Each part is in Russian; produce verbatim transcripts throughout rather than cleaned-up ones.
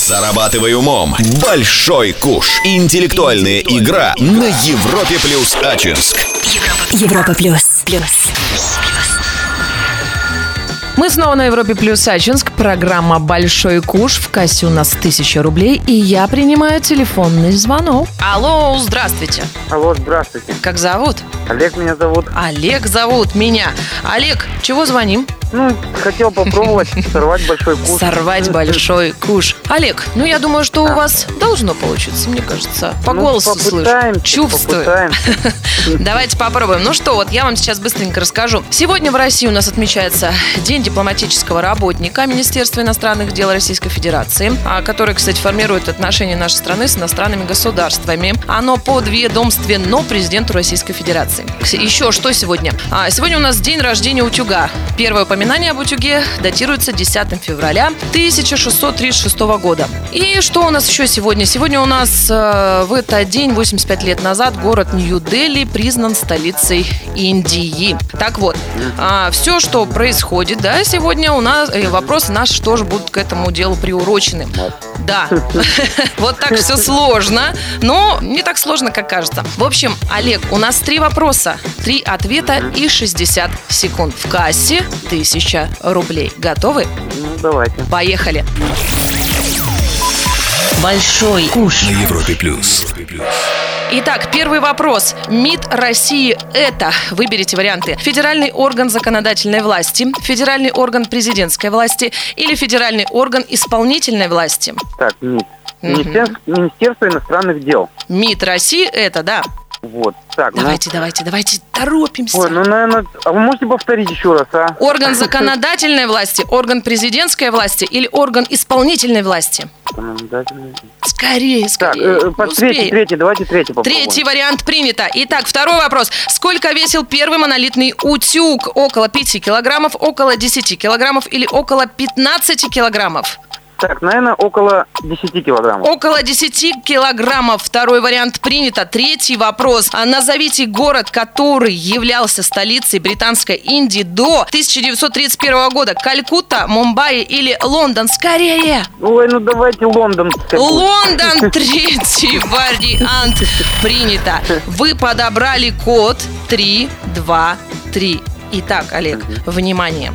Зарабатывай умом. Большой куш. Интеллектуальная игра на Европе плюс Ачинск. Европа плюс. Плюс. Мы снова на Европе плюс Ачинск. Программа «Большой куш». В кассе у нас тысяча рублей. И я принимаю телефонный звонок. Алло, здравствуйте. Алло, здравствуйте. Как зовут? Олег меня зовут. Олег зовут меня. Олег, чего звоним? Ну, хотел попробовать сорвать большой куш. Сорвать большой куш. Олег, ну я думаю, что у вас должно получиться, мне кажется. По Ну, голосу слышу. попытаемся, Чувствую. попытаемся. Давайте попробуем. Ну что, вот я вам сейчас быстренько расскажу. Сегодня в России у нас отмечается День дипломатического работника Министерства иностранных дел Российской Федерации, который, кстати, формирует отношения нашей страны с иностранными государствами. Оно подведомственно президенту Российской Федерации. Еще что сегодня? А, сегодня у нас день рождения утюга. Первое упоминание об утюге датируется десятого февраля тысяча шестьсот тридцать шестого года. И что у нас еще сегодня? Сегодня у нас э, в этот день, восемьдесят пять лет назад, город Нью-Дели признан столицей Индии. Так вот, э, все, что происходит, да, сегодня у нас, э, вопросы наши тоже будут к этому делу приурочены. Да, вот так все сложно, но не так сложно, как кажется. В общем, Олег, у нас три вопроса, три ответа и шестьдесят секунд. В кассе тысяча рублей. Готовы? Ну, давайте. Поехали. Большой куш. На Европе плюс. Итак, первый вопрос. МИД России – это, выберите варианты, федеральный орган законодательной власти, федеральный орган президентской власти или федеральный орган исполнительной власти? Так, МИД. Министерство, Министерство иностранных дел. МИД России – это, да. Вот, так, Давайте, давайте, давайте, торопимся. ну... Ой, ну, наверное... А вы можете повторить еще раз, а? Орган законодательной власти, орган президентской власти или орган исполнительной власти? Законодательный. Скорее, Так, скорее. э, не по- успеем. третий, третий, давайте третий попробуем. Третий вариант принято. Итак, второй вопрос. Сколько весил первый монолитный утюг? Около пяти килограммов, около десяти килограммов или около пятнадцати килограммов? Так, наверное, около десяти килограммов. Около десяти килограммов. Второй вариант принято. Третий вопрос. А назовите город, который являлся столицей Британской Индии до тысяча девятьсот тридцать первого года. Калькутта, Мумбаи или Лондон? Скорее! Ой, ну давайте Лондон. Лондон, третий вариант принято. Вы подобрали код три два три. Итак, Олег, внимание.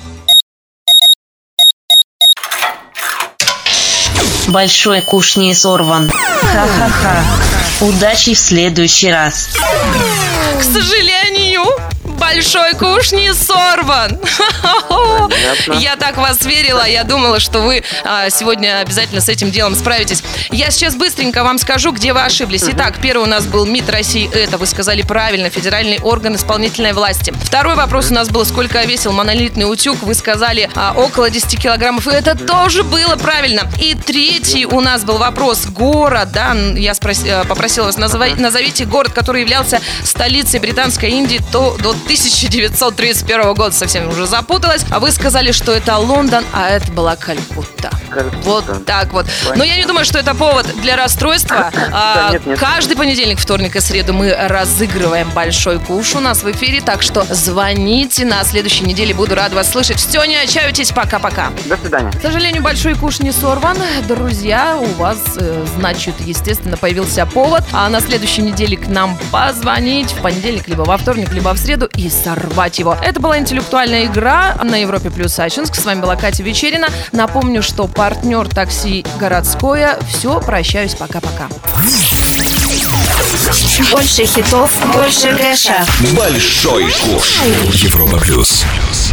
Большой куш не сорван. Ха-ха-ха. Удачи в следующий раз. К сожалению, большой куш не сорван. Понятно. Я так вас верила. Я думала, что вы а, сегодня обязательно с этим делом справитесь. Я сейчас быстренько вам скажу, где вы ошиблись. Итак, первый у нас был МИД России. Это вы сказали правильно. Федеральный орган исполнительной власти. Второй вопрос у нас был, сколько весил монолитный утюг. Вы сказали а, около десяти килограммов. И это тоже было правильно. И третий у нас был вопрос. Город, да, я спрос... попросила вас, назови... назовите город, который являлся столицей Британской Индии то, до тысяча девятьсот тридцать первого года. Совсем уже запуталась. А вы сказали, что это Лондон, а это была Калькутта. Калькутта. Вот так вот. Но я не думаю, что это повод для расстройства. Да, нет, нет. Каждый понедельник, вторник и среду мы разыгрываем большой куш у нас в эфире. Так что звоните на следующей неделе. Буду рада вас слышать. Все, не отчаивайтесь. Пока-пока. До свидания. К сожалению, большой куш не сорван. Друзья, у вас, э, значит, естественно, появился повод. А на следующей неделе к нам позвонить в понедельник, либо во вторник, либо в среду и сорвать его. Это была интеллектуальная игра на Европе плюс Ачинск. С вами была Катя Вечерина. Напомню, что партнер такси городское. Все, прощаюсь. Пока-пока. Больше хитов, больше кэша. Большой куш. Европа плюс.